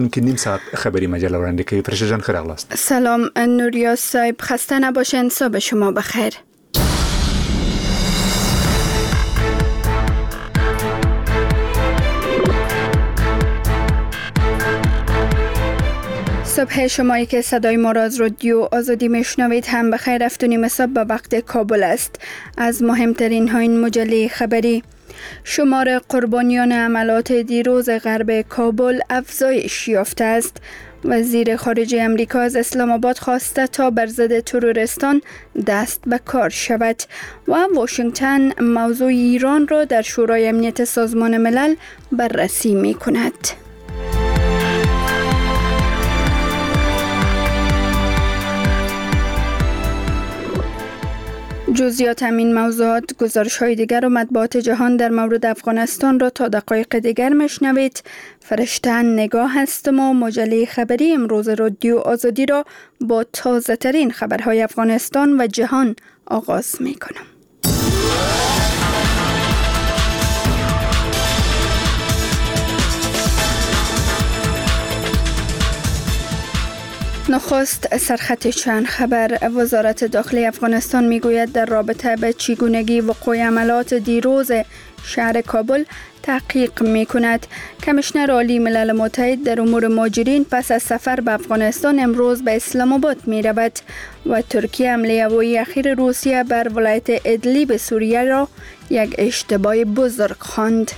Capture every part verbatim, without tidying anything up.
که نیم ساعت خبری مجله راننده که فرشته جان خیر است. سلام نوریا صاحب، خسته نباشین. صبح شما بخیر. صبح شمایی که صدای ما را از رادیو آزادی میشنوید هم بخیر. هفت و نیم صبح به وقت کابل است. از مهمترین ها این مجله خبری: شمار قربانیان عملات دیروز غرب کابل افزایش یافته است. وزیر خارجه امریکا از اسلام آباد خواسته تا بر ضد تروریستان دست به کار شود و واشنگتن موضوع ایران را در شورای امنیت سازمان ملل بررسی می کند. جزئیات همین موضوعات، گزارش‌های دیگر و مطبوعات جهان در مورد افغانستان را تا دقایق دیگر میشنوید. فرشته نگاه هستم و مجله خبری امروز رادیو آزادی را با تازه ترین خبرهای افغانستان و جهان آغاز می کنم. نخست سرخط چند خبر. وزارت داخلی افغانستان میگوید در رابطه به چگونگی وقوع عملات دیروز شهر کابل تحقیق می کند. کمیشنر عالی ملل متحد در امور مهاجرین پس از سفر به افغانستان امروز به اسلام آباد می رود و ترکیه حمله هوایی اخیر روسیه بر ولایت ادلیب سوریه را یک اشتباه بزرگ خواند.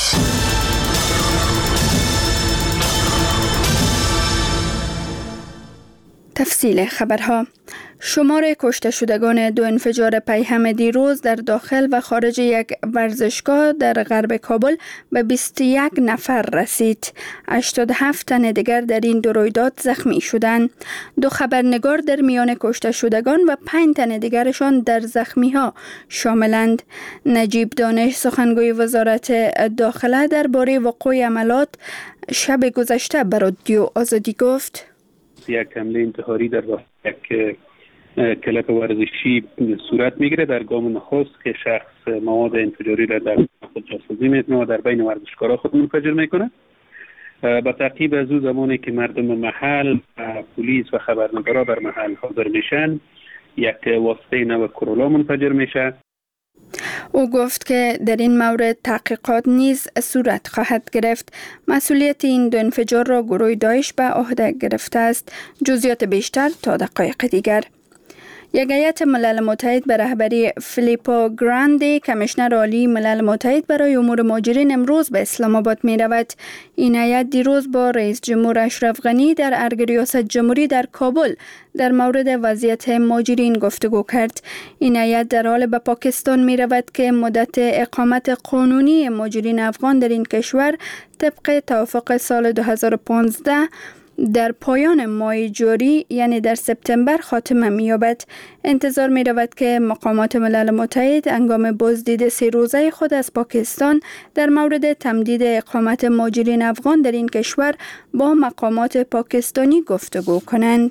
تفصیل خبرها: شمار کشته شدگان دو انفجار پیهم دیروز در داخل و خارج یک ورزشگاه در غرب کابل به بیست و یک نفر رسید. هشتاد و هفت تن دیگر در این دو رویداد زخمی شدند. دو خبرنگار در میان کشته شدگان و پنج تن دیگرشان در زخمی ها شاملند. نجیب دانش، سخنگوی وزارت داخله، درباره وقوع عملات شب گذشته به رادیو آزادی گفت: یک حمله انتحاری در یک کلب ورزشی صورت میگیره. در گام نخست که شخص مواد انفجاری را در خود جاسازی میکنه و در بین ورزشکارا خود منفجر میکنه. با تعقیب از او زمانی که مردم محل، پلیس و خبرنگارا در محل حاضر میشن، یک واسطه نو کرولا منفجر میشه. او گفت که در این مورد تحقیقات نیز صورت خواهد گرفت. مسئولیت این دو انفجار را گروه داعش به عهده گرفته است. جزئیات بیشتر تا دقایق دیگر. یک هیئت ملل متحد به رهبری فیلیپو گراندی، کمیشنر عالی ملل متحد برای امور مهاجرین، امروز به اسلام آباد می رود. این هیئت دیروز با رئیس جمهور اشرف غنی در ارگ ریاست جمهوری در کابل در مورد وضعیت مهاجرین گفتگو کرد. این هیئت در حال به پاکستان می رود که مدت اقامت قانونی مهاجرین افغان در این کشور طبق توافق سال دو هزار و پانزده در پایان ماه جاری، یعنی در سپتامبر، خاتمه می‌یابد. انتظار می رود که مقامات ملل متحد هنگام بازدید سه روزه خود از پاکستان در مورد تمدید اقامت مهاجرین افغان در این کشور با مقامات پاکستانی گفتگو کنند.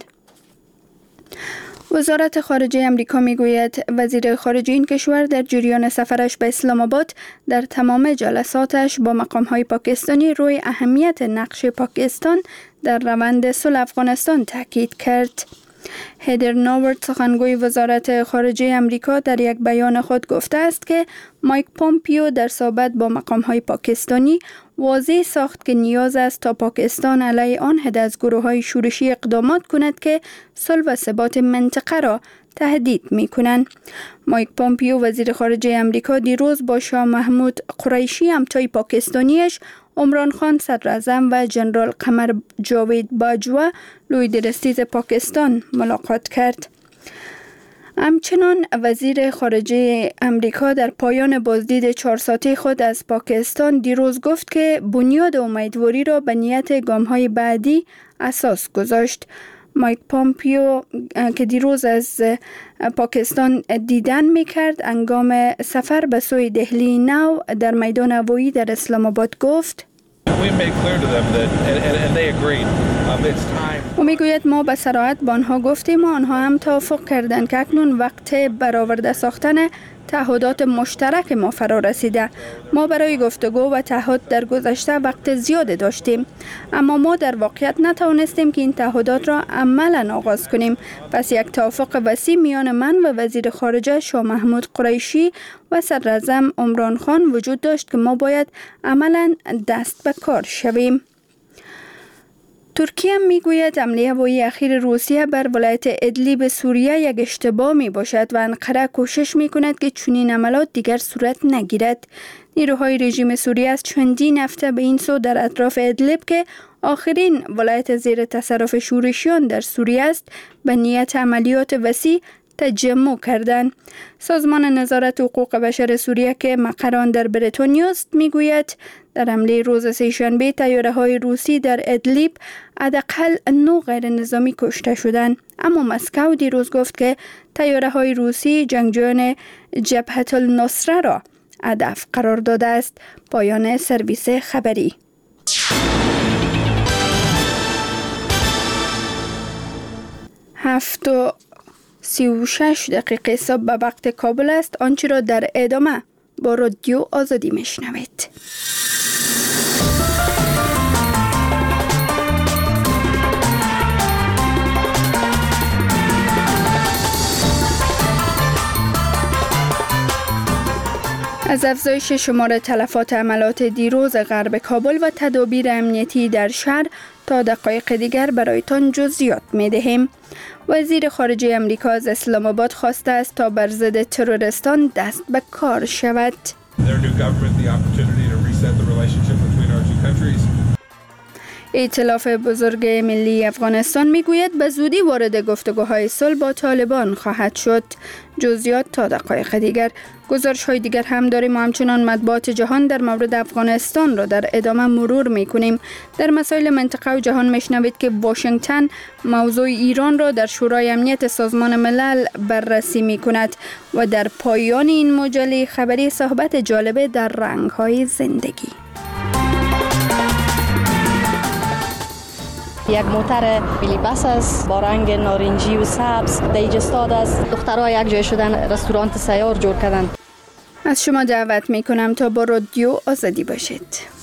وزارت خارجه امریکا میگوید وزیر خارجه این کشور در جریان سفرش به اسلام آباد در تمام جلساتش با مقام‌های پاکستانی روی اهمیت نقش پاکستان در روند صلح افغانستان تاکید کرد. هیدر ناورد، سخنگوی وزارت خارجه امریکا، در یک بیان خود گفته است که مایک پومپیو در صحبت با مقام‌های پاکستانی واضح ساخت که نیاز است تا پاکستان علیه آن عده از گروه‌های شورشی اقدامات کند که صلح و ثبات منطقه را تهدید می‌کنند. مایک پومپیو، وزیر خارجه امریکا، دیروز با شاه محمود قریشی، همتای پاکستانیش عمران خان صدراعظم و جنرال قمر جاوید باجوا، لوی درستیز پاکستان، ملاقات کرد. همچنان وزیر خارجه امریکا در پایان بازدید چهار ساعته خود از پاکستان دیروز گفت که بنیاد امیدواری را به نیت گام‌های بعدی اساس گذاشت. مایک پومپیو که دیروز از پاکستان دیدن می‌کرد، هنگام سفر به سوی دهلی نو در میدان هوایی در اسلام آباد گفت: او میگوید ما به صراحت با آنها گفتیم و آنها هم توافق کردند که اکنون وقت برآورده ساختن تعهدات مشترک ما فرا رسیده. ما برای گفتگو و تعهد در گذشته وقت زیاد داشتیم، اما ما در واقعیت نتوانستیم که این تعهدات را عملا آغاز کنیم. پس یک توافق وسیع میان من و وزیر خارجه شاه محمود قریشی و صدراعظم عمران خان وجود داشت که ما باید عملا دست به کار شویم. ترکیه میگوید حمله هوایی اخیر روسیه بر ولایت ادلیب سوریه یک اشتباه می باشد و انقره کوشش می کند که چنین عملات دیگر صورت نگیرد. نیروهای رژیم سوریه از چندین هفته به این سو در اطراف ادلیب که آخرین ولایت زیر تصرف شورشیان در سوریه است به نیت عملیات وسیع تجمع کردند. سازمان نظارت حقوق بشر سوریه که مقر آن در بریتانیا است میگوید در حمله روز سه‌شنبه طیاره‌های روسی در ادلیب حداقل نه غیر نظامی کشته شدند، اما مسکو دیروز گفت که طیاره‌های روسی جنگجویان جبهة النصره را هدف قرار داده است. پایان سرویس خبری. هفت و سی و شش دقیقه صبح به وقت کابل است. آنچه را در ادامه با رادیو آزادی میشنوید. از افزایش شمار تلفات حملات دیروز غرب کابل و تدابیر امنیتی در شهر تا دقایق دیگر برایتان جزئیات می دهیم. وزیر خارجه امریکا از اسلام آباد خواسته است تا بر ضد تروریستان دست به کار شود. ائتلاف بزرگ ملی افغانستان میگوید به زودی وارد گفتگوهای صلح با طالبان خواهد شد. جزئیات تا دقایق دیگر. گزارش های دیگر هم داریم و همچنان مطبوعات جهان در مورد افغانستان را در ادامه مرور میکنیم. در مسائل منطقه و جهان میشنوید که واشنگتن موضوع ایران را در شورای امنیت سازمان ملل بررسی میکند و در پایان این مجله خبری صحبت جالب در رنگ های زندگی. یک موتر ملی بس است با رنگ نارنجی و سبز دیج استاد است. دخترها یک جای شدن رستوران سیار جور کردن. از شما دعوت می کنم تا با رادیو آزادی باشید.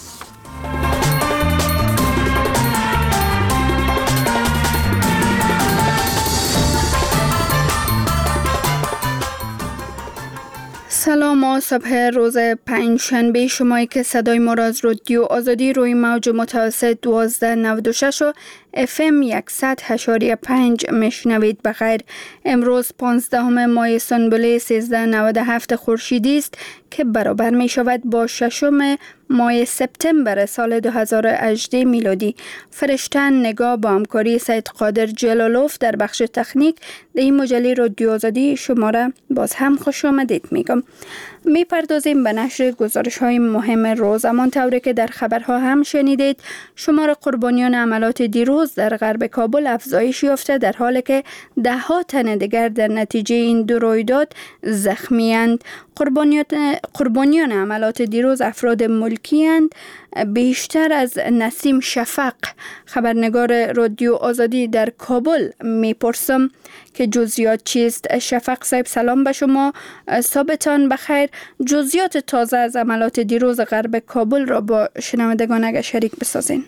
سلام و صبح روز پنجشنبه شمایی که صدای ما را از رادیو آزادی روی موج متوسط دوازده نود و شش و اف ام صد و هشت و پنج میشنوید. بخیر. امروز پانزدهم ماه سنبله سیزده نود و هفت خورشیدی است که برابر می شود با ششم ماه سپتامبر سال دو هزار و هجده میلادی. فرشتن نگاه با همکاری سید قادر جلالوف در بخش تکنیک در این مجله رادیو آزادی شما را باز هم خوش آمدید میگم. می پردازیم به نشر گزارش های مهم روز. امان طوری که در خبرها هم شنیدید، شمار قربانیان عملات دیروز در غرب کابل افزایش یافته در حالی که ده ها تن دیگر در نتیجه این دو رویداد زخمی اند. قربانیان قربانیان عملات دیروز افراد ملکی اند. بیشتر از نسیم شفق خبرنگار رادیو آزادی در کابل میپرسم که جزئیات چیست. شفق صاحب سلام به شما، صبحتان بخیر. جزئیات تازه از عملات دیروز غرب کابل را با شنوندگان اگر شریک بسازین.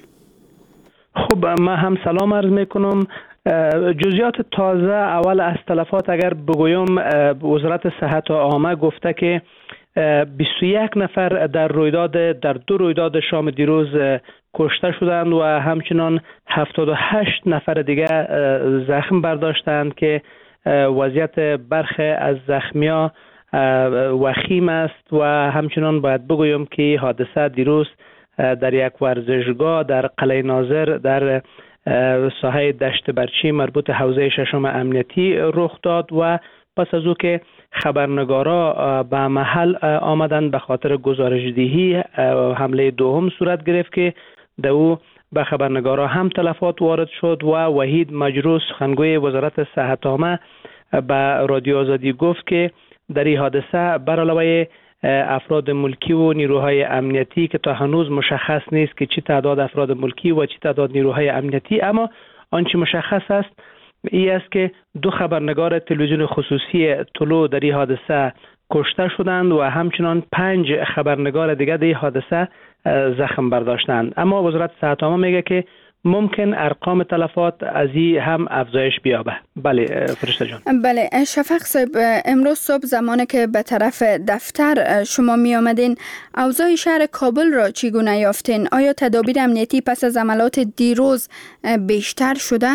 خب من هم سلام عرض میکنم. جزئیات تازه اول از تلفات اگر بگویم، وزارت صحت عامه گفته که بیست و یک نفر در رویداد در دو رویداد شام دیروز کشته شدند و همچنان هفتاد و هشت نفر دیگر زخم برداشتند که وضعیت برخی از زخمیا وخیم است و همچنان باید بگویم که حادثه دیروز در یک ورزشگاه در قلعه ناظر در ساحه دشت برچی مربوط حوزه ششم امنیتی رخ داد و پس از او که خبرنگارا به محل آمدند به خاطر گزارشدهی حمله دوم صورت گرفت که در او به خبرنگارا هم تلفات وارد شد و وحید مجروح سخنگوی وزارت صحت عامه به رادیو آزادی گفت که در این حادثه بر علاوه افراد ملکی و نیروهای امنیتی که تا هنوز مشخص نیست که چی تعداد افراد ملکی و چی تعداد نیروهای امنیتی، اما آنچه مشخص است این است که دو خبرنگار تلویزیون خصوصی طلوع در این حادثه کشته شدند و همچنان پنج خبرنگار دیگر در حادثه زخم برداشتند. اما وزارت صحت عامه میگه که ممکن ارقام تلفات از این هم افزایش بیابه. بله فرشته جان. بله شفق صاحب، امروز صبح زمانی که به طرف دفتر شما می آمدین، اوضاع شهر کابل را چگونه یافتین؟ آیا تدابیر امنیتی پس از عملات دیروز بیشتر شده؟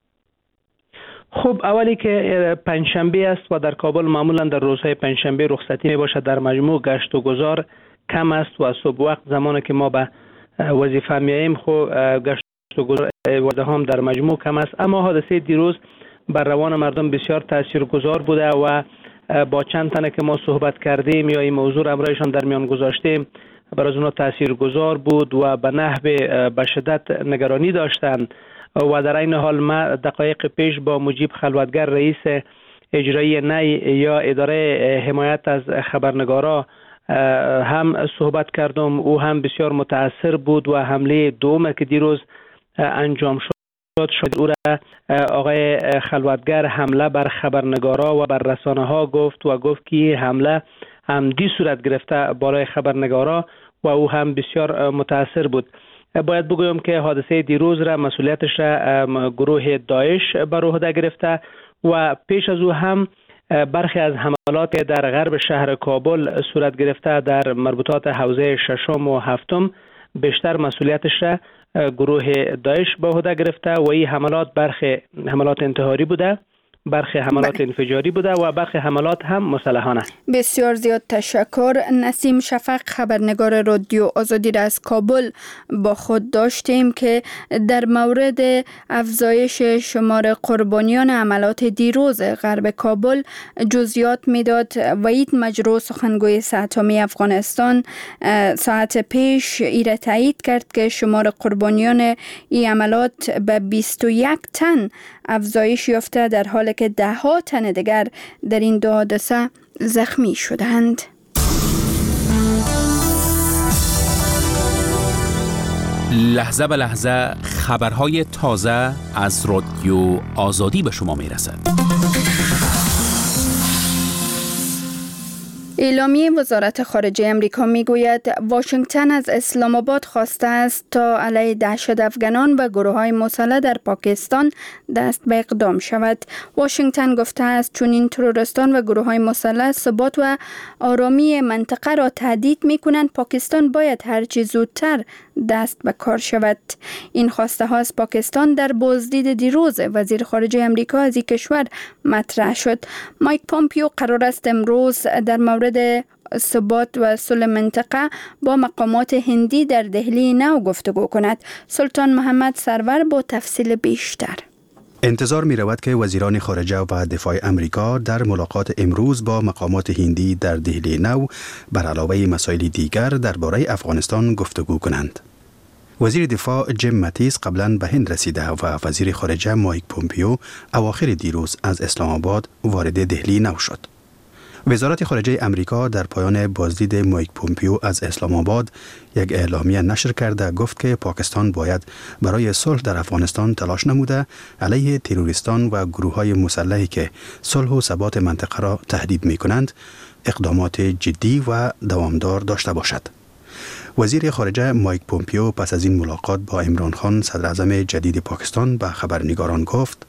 خب اولی که پنجشنبه است و در کابل معمولا در روزهای پنجشنبه رخصتی می باشد، در مجموع گشت و گذار کم است و صبح وقت زمانی که ما به وظیفه میاییم خب گشت و گذار وعده هم در مجموع کم است. اما حادثه دیروز بر روان مردم بسیار تاثیرگذار بوده و با چند تنه که ما صحبت کردیم یا این موضوع را امرایشان در میان گذاشتیم برای اونا تاثیرگذار بود و به نحو به شدت نگرانی داشتند. و در این حال ما دقایق پیش با مجیب خلوتگر رئیس اجرایی نی یا اداره حمایت از خبرنگارا هم صحبت کردم. او هم بسیار متاثر بود و حمله دوم که دیروز انجام شد شد او را آقای خلوتگر حمله بر خبرنگارا و بر رسانه ها گفت و گفت که حمله عمدی صورت گرفته بالای خبرنگارا و او هم بسیار متاثر بود. باید بگویم که حادثه دیروز را مسئولیتش را گروه داعش بر عهده گرفته و پیش از او هم برخی از حملات در غرب شهر کابل صورت گرفته در مربوطات حوزه ششم و هفتم بیشتر مسئولیتش را گروه داعش به عهده گرفته و این حملات برخی حملات انتحاری بوده، برخی حملات بله. انفجاری بوده و برخی حملات هم مسلحانه. بسیار زیاد تشکر. نسیم شفق، خبرنگار رادیو آزادی را از کابل با خود داشتیم که در مورد افزایش شمار قربانیان عملات دیروز غرب کابل جزئیات میداد. وحید مجرو، سخنگوی صحت عامه افغانستان، ساعت پیش ای را تایید کرد که شمار قربانیان این عملات به بیست و یک تن افزایش یافته، در حالی که ده ها تن دیگر در این دو حادثه زخمی شدند. لحظه به لحظه خبرهای تازه از رادیو آزادی به شما میرسد. اعلامیه وزارت خارجه امریکا میگوید واشنگتن از اسلام آباد خواسته است تا علیه دهشت افغانان و گروه‌های مسلح در پاکستان دست به اقدام شود. واشنگتن گفته است چون این تروریستان و گروه‌های مسلح ثبات و آرامی منطقه را تهدید می‌کنند، پاکستان باید هرچه زودتر دست به کار شود. این خواسته ها از پاکستان در بازدید دیروز وزیر خارجه امریکا از این کشور مطرح شد. مایک پامپیو قرار است امروز در مورد ثبات و صلح منطقه با مقامات هندی در دهلی نو گفتگو کند. سلطان محمد سرور با تفصیل بیشتر. انتظار می رود که وزیران خارجه و دفاع امریکا در ملاقات امروز با مقامات هندی در دهلی نو بر علاوه مسائل دیگر درباره افغانستان گفتگو کنند. وزیر دفاع جیم ماتیس قبلا به هند رسیده و وزیر خارجه مایک پومپیو اواخر دیروز از اسلام آباد وارد دهلی نو شد. وزارت خارجه امریکا در پایان بازدید مایک پومپیو از اسلام آباد یک اعلامیه نشر کرده گفت که پاکستان باید برای صلح در افغانستان تلاش نموده علیه تروریستان و گروه‌های مسلحی که صلح و ثبات منطقه را تهدید می‌کنند اقدامات جدی و دوامدار داشته باشد. وزیر خارجه مایک پومپیو پس از این ملاقات با عمران خان صدر اعظم جدید پاکستان به خبرنگاران گفت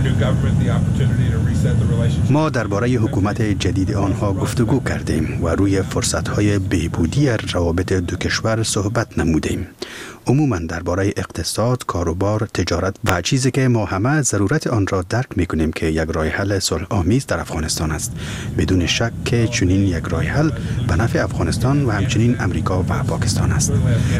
ما درباره حکومت جدید آنها گفتگو کردیم و روی فرصت‌های بهبودی روابط دو کشور صحبت نمودیم. عموماً درباره اقتصاد، کاروبار، تجارت و چیزی که ما همه ضرورت آن را درک می‌کنیم که یک راه حل صلح آمیز در افغانستان است. بدون شک که چنین یک راه حل به نفع افغانستان و همچنین امریکا و پاکستان است.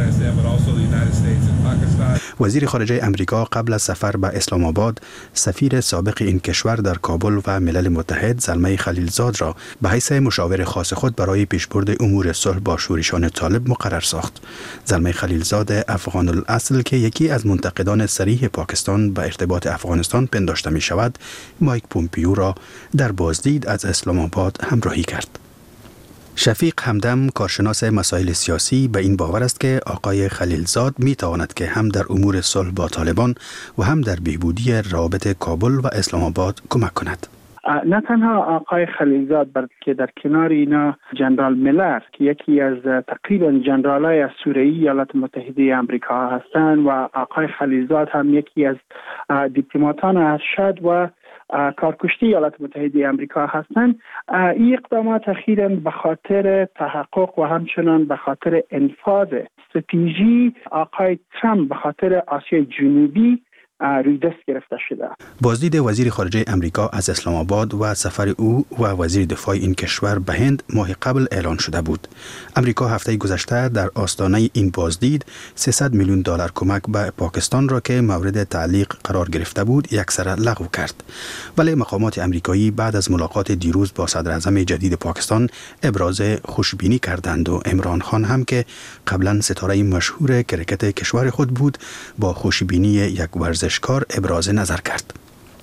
وزیر خارجه امریکا قبل از سفر به اسلام آباد سفیر سابق این کشور در کابل و ملل متحد زلمه خلیلزاد را به حیث مشاور خاص خود برای پیشبرد امور صلح با شورشان طالب مقرر ساخت. زلمه خلیلزاد افغان الاصل که یکی از منتقدان صریح پاکستان به ارتباط افغانستان پنداشته می شود، مایک پومپیو را در بازدید از اسلام آباد همراهی کرد. شفیق همدم، کارشناس مسائل سیاسی، به این باور است که آقای خلیلزاد می تواند که هم در امور صلح با طالبان و هم در بهبودی روابط کابل و اسلام آباد کمک کند. نه تنها آقای خلیلزاد بلکه در کنار اینا جنرال میلر که یکی از تقریبا جنرالای اسطوره‌ای ایالات متحده آمریکا هستند و آقای خلیلزاد هم یکی از دیپلماتان ارشد و کارکشته ایالات متحده آمریکا هستند. این اقدامات اخیراً به خاطر تحقق و همچنان به خاطر انفاذ استراتژی آقای ترامپ به خاطر آسیای جنوبی روی دست گرفته شده. بازدید وزیر خارجه امریکا از اسلام آباد و سفر او و وزیر دفاع این کشور به هند ماه قبل اعلان شده بود. امریکا هفته گذشته در آستانه این بازدید سیصد میلیون دلار کمک به پاکستان را که مورد تعلیق قرار گرفته بود یکسره لغو کرد. ولی مقامات امریکایی بعد از ملاقات دیروز با صدر اعظم جدید پاکستان ابراز خوشبینی کردند و عمران خان هم که قبلا ستاره مشهور کرکت کشور خود بود با خوشبینی یک ورزشکار ابراز نظر کرد.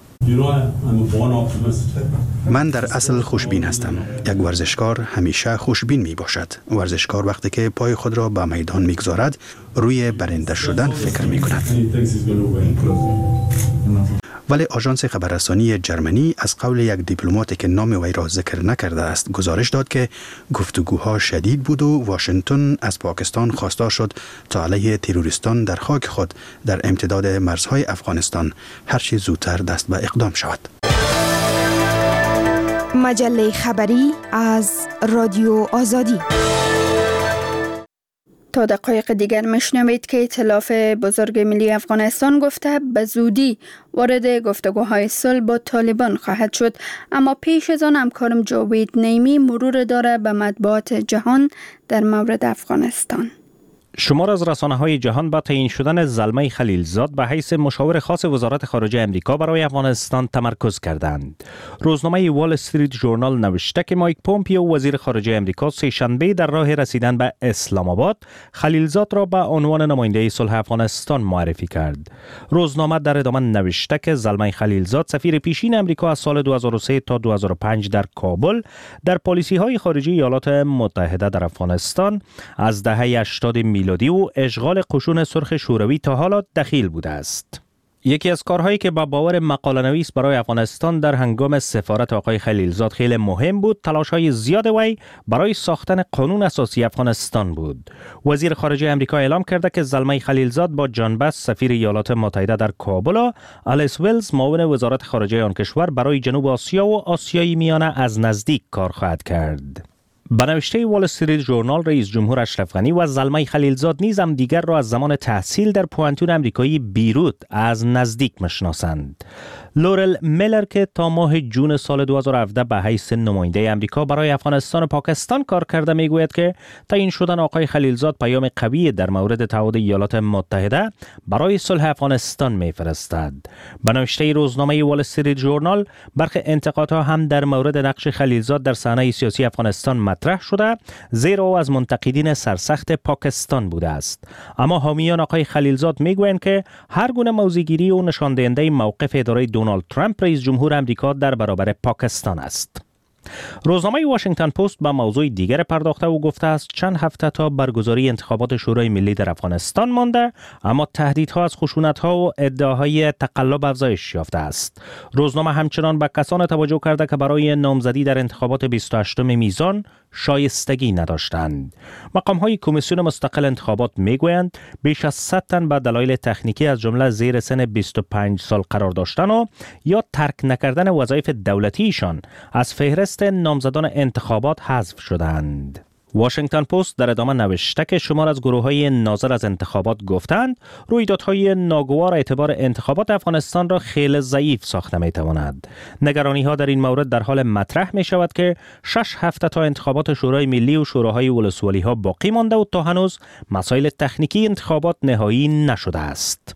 من در اصل خوشبین هستم. یک ورزشکار همیشه خوشبین می باشد. ورزشکار وقتی که پای خود را به میدان می گذارد روی برنده شدن فکر می کند. ولی آژانس خبررسانی جرمنی از قول یک دیپلماتی که نام وی را ذکر نکرده است گزارش داد که گفتگوها شدید بود و واشنگتن از پاکستان خواستار شد تا علیه تروریستان در خاک خود در امتداد مرزهای افغانستان هر چه زودتر دست به اقدام شود. مجله خبری از رادیو آزادی. تا دقایق دیگر مشنوید که ائتلاف بزرگ ملی افغانستان گفته به زودی وارد گفتگوهای صلح با طالبان خواهد شد، اما پیش از آن همکارم جاوید نیمی مرور داره به مطبوعات جهان در مورد افغانستان. شمار از رسانه‌های جهان با تعیین شدن زلمه خلیلزاد به حیث مشاور خاص وزارت خارجه امریکا برای افغانستان تمرکز کردند. روزنامه وال استریت ژورنال نوشته که مایک پومپیو وزیر خارجه امریکا سه شنبه در راه رسیدن به اسلام آباد خلیلزاد را به عنوان نماینده صلح افغانستان معرفی کرد. روزنامه در ادامه نوشته که زلمه خلیلزاد سفیر پیشین امریکا از سال دو هزار و سه تا دو هزار و پنج در کابل در پالیسی‌های خارجی ایالات متحده در افغانستان از دهه هشتاد میلادی و اشغال قشون سرخ شوروی تا حالا دخیل بوده است. یکی از کارهایی که با باور مقاله نویس برای افغانستان در هنگام سفارت آقای خلیلزاد خیلی مهم بود، تلاش‌های زیاد وی برای ساختن قانون اساسی افغانستان بود. وزیر خارجه امریکا اعلام کرده که زلمه خلیلزاد با جان بس سفیر ایالات متحده در کابل و آلیس ویلز معاون وزارت خارجه آن کشور برای جنوب آسیا و آسیای میانه از نزدیک کار خواهد کرد. به نوشته وال استریت ژورنال رئیس جمهور اشرف غنی و زلمه خلیلزاد نیز هم دیگر را از زمان تحصیل در پوانتون امریکایی بیروت از نزدیک میشناسند. لورل میلر که تا ماه جون سال دو هزار و هفده به حیث نماینده امریکا برای افغانستان و پاکستان کار کرده میگوید که تعیین شدن آقای خلیلزاد پیام قوی در مورد تعهد ایالات متحده برای صلح افغانستان میفرستد. به نوشته روزنامه وال استریت ژورنال برخی انتقادها هم در مورد نقش خلیلزاد در صحنه سیاسی افغانستان مطرح شده، زیرا او از منتقدین سرسخت پاکستان بوده است. اما حامیان آقای خلیلزاد میگویند که هر گونه موضع‌گیری و نشان دهنده موقف اداره دونالد ترامپ رئیس جمهور امریکا در برابر پاکستان است. روزنامه واشنگتن پست به موضوع دیگر پرداخته و گفته است چند هفته تا برگزاری انتخابات شورای ملی در افغانستان مانده، اما تهدیدها از خشونت‌ها و ادعاهای تقلب افزایش یافته است. روزنامه همچنان به کسان توجه کرده که برای نامزدی در انتخابات بیست و هشتم میزان شایستگی نداشتند. مقام‌های کمیسیون مستقل انتخابات میگویند بیش از صد تن به دلایل تکنیکی از جمله زیر سن بیست و پنج سال قرار داشتن و یا ترک نکردن وظایف دولتیشان از فهرست نامزدان انتخابات حذف شدند. واشنگتن پست در ادامه نوشته که شمار از گروه‌های ناظر از انتخابات گفتند رویدادهای ناگوار اعتبار انتخابات افغانستان را خیلی ضعیف ساخته می‌تواند. نگرانی‌ها در این مورد در حال مطرح می‌شود که شش هفته تا انتخابات شورای ملی و شوراهای ولسوالی‌ها باقی مانده و تا هنوز مسائل تکنیکی انتخابات نهایی نشده است.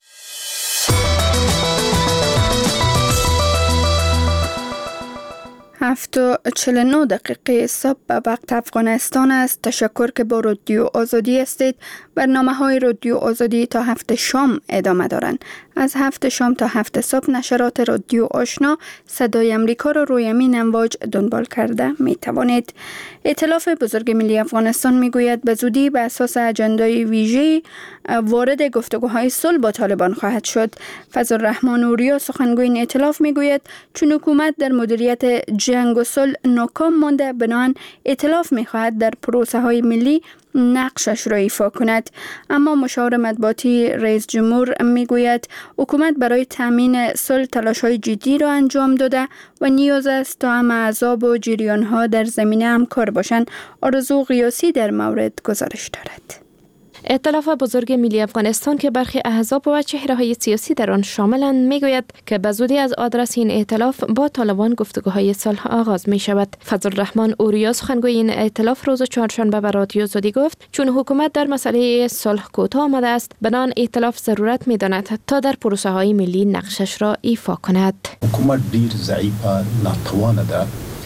هفت و چهل و نه دقیقه صبح به وقت افغانستان است. تشکر که با رادیو آزادی هستید. برنامه های رادیو آزادی تا هفت شام ادامه دارند. از هفت شام تا هفت صبح نشرات رادیو آشنا صدای امریکا را روی همین امواج دنبال کرده می توانید. ائتلاف بزرگ ملی افغانستان می گوید به زودی به اساس اجندای ویژه وارد گفتگوهای صلح با طالبان خواهد شد. فضل الرحمن اوریا سخنگوی این ائتلاف می گوید چون حکومت در مدیریت جنگ و صلح ناکام مانده، بنابراین ائتلاف می خواهد در پروسه های ملی نقشش را ایفا کند. اما مشاور مطبوعاتی رئیس جمهور می گوید حکومت برای تامین صلح تلاش‌های جدی را انجام داده و نیاز است تا هم احزاب و جریان‌ها در زمینه همکار باشند. آرزو غیاثی در مورد گزارش دارد. ائتلاف بزرگ ملی افغانستان که برخی احزاب و چهره‌های سیاسی در آن شاملند میگوید که به زودی از آدرس این ائتلاف با طالبان گفتگوهای صلح آغاز می شود. فضل الرحمن اوریا سخنگوی این ائتلاف روز چهارشنبه به رادیو آزادی گفت چون حکومت در مسئله صلح کوتاه آمده است، بنان ائتلاف ضرورت می‌داند تا در پروسه های ملی نقشش را ایفا کند. حکومت دیر ضعیفه، ناتوانه ده.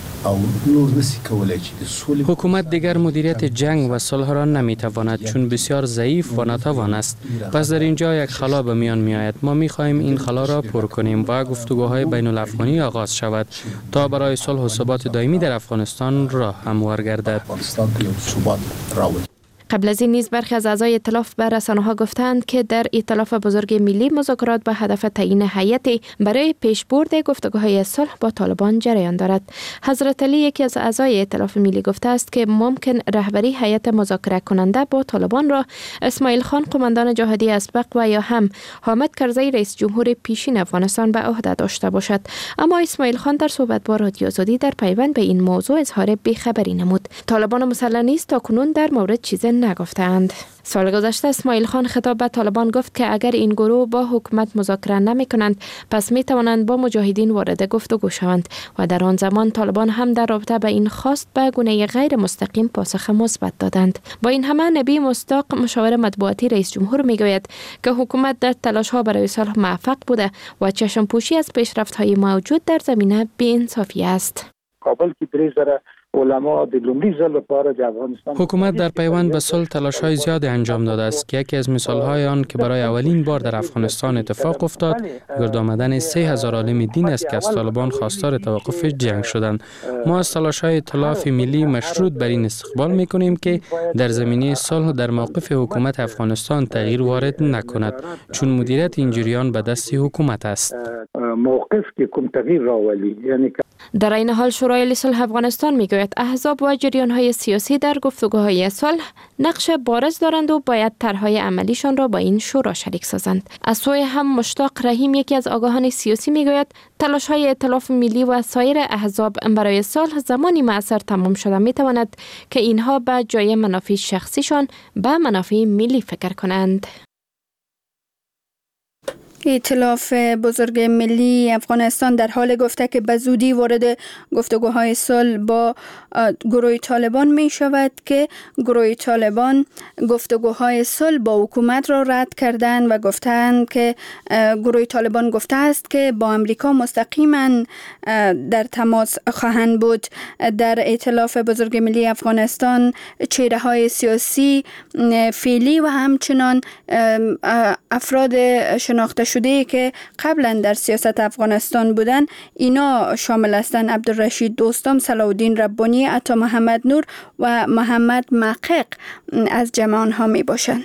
حکومت دیگر مدیریت جنگ و صلح را نمیتواند چون بسیار ضعیف و ناتوان است. پس در اینجا یک خلا به میان می آید. ما می خواهیم این خلا را پر کنیم و گفتگوهای بین الافغانی آغاز شود تا برای صلح و ثبات دائمی در افغانستان راه هموار گردد. قبل از این نیز برخی از اعضای ائتلاف به رسانه‌ها گفتند که در ائتلاف بزرگ ملی مذاکرات به هدف تعیین هیئتی برای پیشبرد گفتگوهای صلح با طالبان جریان دارد. حضرت علی یکی از اعضای ائتلاف ملی گفته است که ممکن رهبری هیئت مذاکره کننده با طالبان را اسماعیل خان قماندان جهادی اسبق و یا هم حامد کرزی رئیس جمهور پیشین افغانستان به عهده داشته باشد. اما اسماعیل خان در صحبت با رادیو آزادی در پیوند به این موضوع اظهار بی‌خبری نمود. طالبان مسلح نیز تاکنون در مورد چیزی نگفتند. سال گذشته اسماعیل خان خطاب به طالبان گفت که اگر این گروه با حکومت مذاکره نمی کنند پس می توانند با مجاهدین وارد گفتگو شوند و در آن زمان طالبان هم در رابطه به این خواست به گونه غیر مستقیم پاسخ مثبت دادند. با این همه نبی مصداق مشاور مطبوعاتی رئیس جمهور می گوید که حکومت در تلاش ها برای صلح موفق بوده و چشم پوشی از پیشرفت های موجود در زمینه بی‌انصافی است. کابل کی دریزره حکومت در پیوند به صلح تلاش‌های زیادی انجام داده است که یکی از مثال‌های آن که برای اولین بار در افغانستان اتفاق افتاد گرد آمدن سه هزار عالم دین است که از طالبان خواستار توقف جنگ شدند. ما از تلاش‌های ائتلاف ملی مشروط بر این استقبال می‌کنیم که در زمینه صلح در موقف حکومت افغانستان تغییر وارد نکند چون مدیریت این جریان به دست حکومت است. موقف که کوم تغییر راولي یعنی در این حال شورای صلح افغانستان میگوید احزاب و جریان‌های سیاسی در گفتگوهای صلح نقش بارز دارند و باید طرح‌های عملیشان را با این شورا شریک سازند. از سوی هم مشتاق رحیم یکی از آگاهان سیاسی میگوید تلاش‌های ائتلاف ملی و سایر احزاب برای صلح زمانی مؤثر تمام شده میتواند که اینها به جای منافع شخصیشان به منافع ملی فکر کنند. ائتلاف بزرگ ملی افغانستان در حال گفته که به زودی وارد گفتگوهای صلح با گروه طالبان می شود که گروه طالبان گفتگوهای صلح با حکومت را رد کردند و گفتند که گروه طالبان گفته است که با امریکا مستقیما در تماس خواهند بود. در ائتلاف بزرگ ملی افغانستان چهره های سیاسی فعلی و همچنان افراد شناخته شده که قبلا در سیاست افغانستان بودن اینا شامل هستند: عبدالرشید دوستم، صلاح الدین ربانی، عطا محمد نور و محمد محقق از جمع آنها می باشند.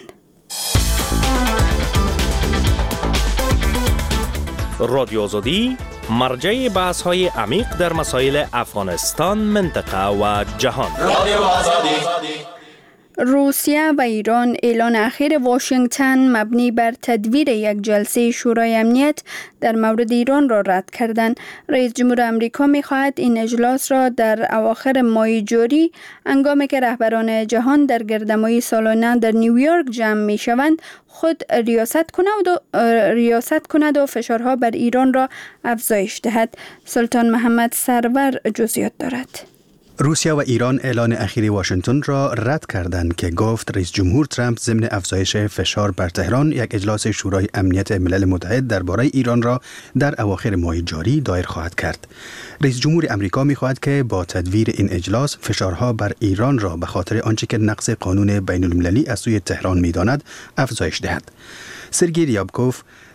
رادیو آزادی مرجع بحث های عمیق در مسائل افغانستان، منطقه و جهان. رادیو آزادی. روسیه و ایران اعلان اخیر واشنگتن مبنی بر تدویر یک جلسه شورای امنیت در مورد ایران را رد کردند. رئیس جمهور آمریکا می‌خواهد این اجلاس را در اواخر ماه جاری هنگامی که رهبران جهان در گردهمایی سالانه در نیویورک جمع می‌شوند خود ریاست کند و ریاست کند و فشارها بر ایران را افزایش دهد. سلطان محمد سرور جزئیات دارد. روسیه و ایران اعلان اخیر واشنگتن را رد کردند که گفت رئیس جمهور ترامپ ضمن افزایش فشار بر تهران یک اجلاس شورای امنیت ملل متحد درباره ایران را در اواخر ماه جاری دایر خواهد کرد. رئیس جمهور امریکا می‌خواهد که با تدویر این اجلاس فشارها بر ایران را به خاطر آنچه که نقض قانون بین المللی از سوی تهران می‌داند افزایش دهد. سرگئی ریابکوف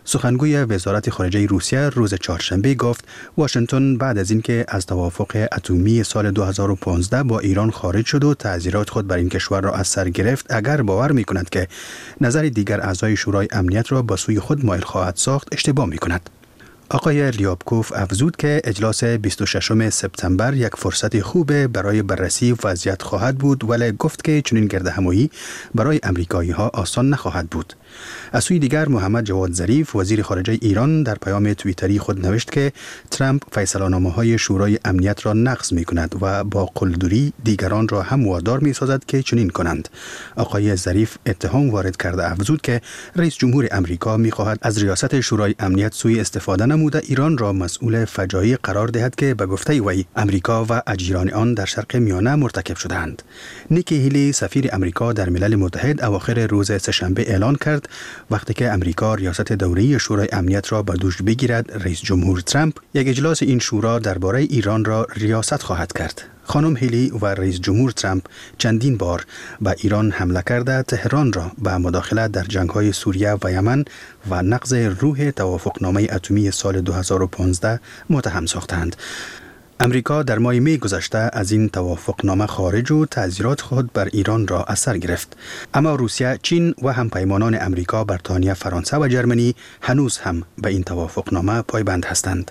سخنگوی وزارت خارجه روسیه روز چهارشنبه گفت واشنگتن بعد از اینکه از توافق اتمی سال دو هزار و پانزده با ایران خارج شد و تعزیرات خود بر این کشور را از سر گرفت، اگر باور می کند که نظر دیگر اعضای شورای امنیت را به سوی خود مایل خواهد ساخت، اشتباه می کند. آقای ریابکوف افزود که اجلاس بیست و ششم سپتامبر یک فرصت خوب برای بررسی وضعیت خواهد بود، ولی گفت که چنین گردهمایی برای امریکایی ها آسان نخواهد بود. از سوی دیگر محمد جواد ظریف وزیر خارجه ایران در پیام توییتری خود نوشت که ترامپ فیصله‌نامه‌های شورای امنیت را نقض می‌کند و با قلدری دیگران را هم وادار می‌سازد که چنین کنند. آقای ظریف اتهام وارد کرده افزود که رئیس جمهور امریکا می‌خواهد از ریاست شورای امنیت سوء استفاده نموده ایران را مسئول فجایع قرار دهد که به گفته وی امریکا و اجیران آن در شرق میانه مرتکب شدند. نیکی هیلی سفیر امریکا در ملل متحد اواخر روز سه‌شنبه اعلان کرد وقتی که امریکا ریاست دوره‌ای شورای امنیت را به دوش بگیرد، رئیس جمهور ترامپ یک اجلاس این شورا درباره ایران را ریاست خواهد کرد. خانم هیلی و رئیس جمهور ترامپ چندین بار به ایران حمله کرده تهران را به مداخله در جنگ‌های سوریه و یمن و نقض روح توافقنامه اتمی سال دو هزار و پانزده متهم ساختند. امریکا در ماه می گذشته از این توافقنامه خارج و تعزیرات خود بر ایران را از سر گرفت. اما روسیه، چین و همپیمانان امریکا، بریتانیا، فرانسه و جرمنی هنوز هم به این توافقنامه پایبند هستند.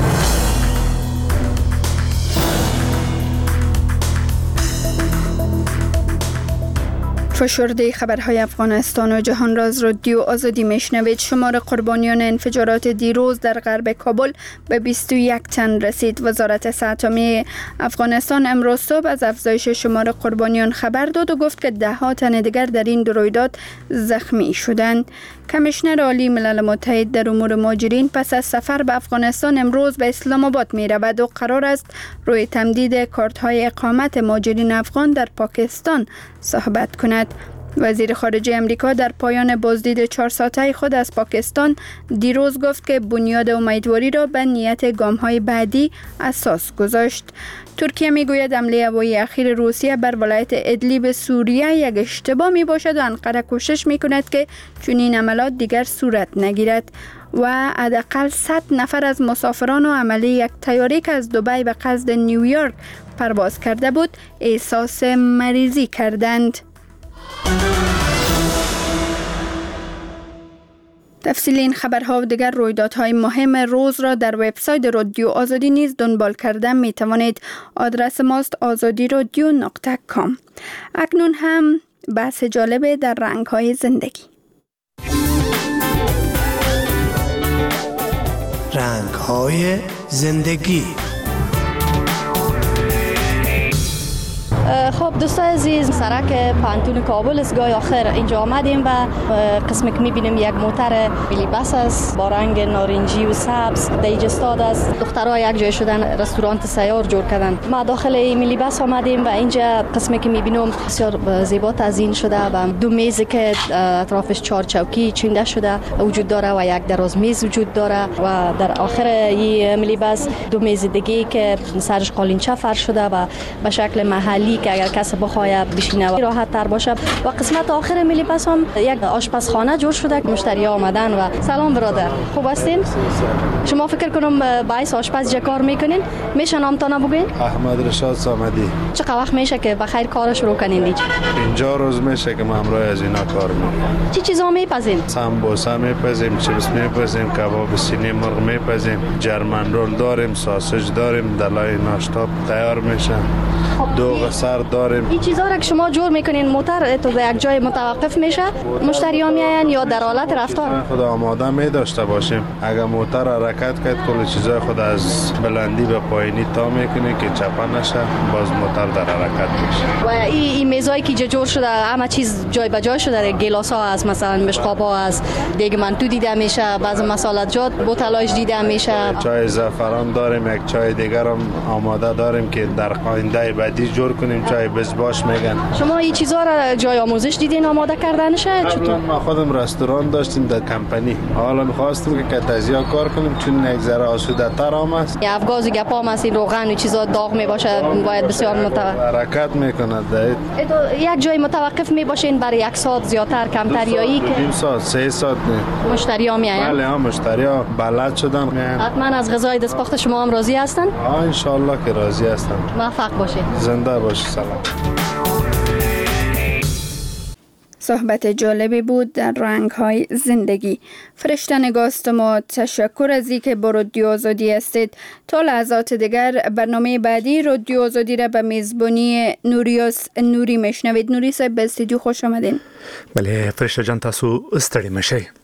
فشرده خبرهای افغانستان و جهان را از رادیو آزادی میشنوید. شمار قربانیان انفجارات دیروز در غرب کابل به بیست و یک تن رسید. وزارت صحت عامه افغانستان امروز صبح از افزایش شمار قربانیان خبر داد و گفت که ده ها تن دیگر در این دو رویداد زخمی شدند. کمیشنر عالی ملل متحد در امور مهاجرین پس از سفر به افغانستان امروز به اسلام آباد می رود و قرار است روی تمدید کارت های اقامت مهاجرین افغان در پاکستان صحبت کند. وزیر خارجه امریکا در پایان بازدید چهار ساعته خود از پاکستان دیروز گفت که بنیاد امیدواری را به نیت گام‌های بعدی اساس گذاشت. ترکیه میگوید حمله هوایی اخیر روسیه بر ولایت ادلیب سوریه یک اشتباه می باشد و انقره کوشش می کند که چنین عملات دیگر صورت نگیرد و حداقل صد نفر از مسافران و عمله یک طیاره که از دبی به قصد نیویورک پرواز کرده بود احساس مریضی کردند. تفصیل این خبرها و دیگر رویدادهای مهم روز را در وبسایت رادیو آزادی نیز دنبال کرده می توانید. آدرس ماست آزادی رادیو نقطه کام. اکنون هم بحث جالب در رنگ‌های زندگی. رنگ‌های زندگی. خب دوستای عزیز، سرک پانتون کابل است. گاهی آخر اینجا آمدیم و قسمی که میبینیم یک موتر میلی بس است با رنگ نارنجی و سبز در اینجا استاد است. دخترها یک جای شدن رستوران سیار جور کردن. ما داخل میلی بس آمدیم و اینجا قسمی که میبینم بسیار زیبا تزیین شده و دو میز که اطرافش چهار چوکی چینده شده وجود داره و یک دراز میز وجود داره و در آخر این میلی بس دو میز دیگه که سرش قالینچه فرش شده و به شکل محلی که اگر کسی بخواد بشینه و راحت تر باشه. و قسمت آخر میلی بس هم یک آشپزخانه جور شده که مشتری آمدن. و سلام برادر، خوب هستین؟ شما فکر کنم باعث آشپز کار میکنین؟ میشه نامتان بگین؟ احمد رشاد صامدی. چقدر وقت میشه که بخیر کار شروع کنین اینجا؟ اینجا روز میشه که ما همراه از اینا کار میکنیم. چی چیزا میپزین؟ سمبوسا میپزیم، چیپس میپزیم، کباب سینی مرغ میپزیم، جرمن رول داریم، ساسج داریم، دلای ناشتا تیار میشه. دو غسر داریم. این چیزا را که شما جور میکنین موتر تو به یک جای متوقف میشه؟ مشتری ها میاین یا در حالت رفتار؟ خود آماده می داشته باشیم. اگر موتر حرکت کرد کل چیزای خود از بلندی به پایینی تا میکنه که چپا نشه، باز موتر در حرکت میشه. و این این میزایی که جور شده همه چیز جای به جای شده. گلاس ها از مثلا مشقاب ها از دیگه منتو دیده میشه، بعضی مسالجات بوتلایش دیده میشه. چای زعفران داریم، یک چای دیگر هم آماده داریم که در آینده بعدی جور کنیم میکنیم، چای بزباش میگن. شما این چیزها را جای آموزش دیدین آماده کردنشه؟ چطور؟ ما خودم رستوران داشتیم در کمپانی. حالا میخواستیم که کتازیا کار کنیم چون یک ذره آسوده تر هم است. یا افغاز و گپام است، این روغن و چیزا داغ می باشه، باید بسیار متوقف حرکت میکنه. یک جای متوقف می باشین برای یک ساعت زیادتر کمتر یا ای که نیم ساعت سه ساعت نه. مشتری ها میاین؟ بله هم مشتری ها بلد شدن میاین. حتما از غذای دستپخت شما هم راضی هستن؟ آه ان شاء الله که راضی هستن. موفق باشید. زنده باشید. سلام. صحبت جالبی بود در رنگ های زندگی. فرشته نگاستم، تشکر از اینکه با رادیو آزادی هستید. تا لحظات دیگر برنامه بعدی رادیو آزادی را به میزبانی نوریوس نوری میشنوید. نوری صاحب به استودیو خوش آمدین. بله فرشته جان، تاسو ستړي مشئ.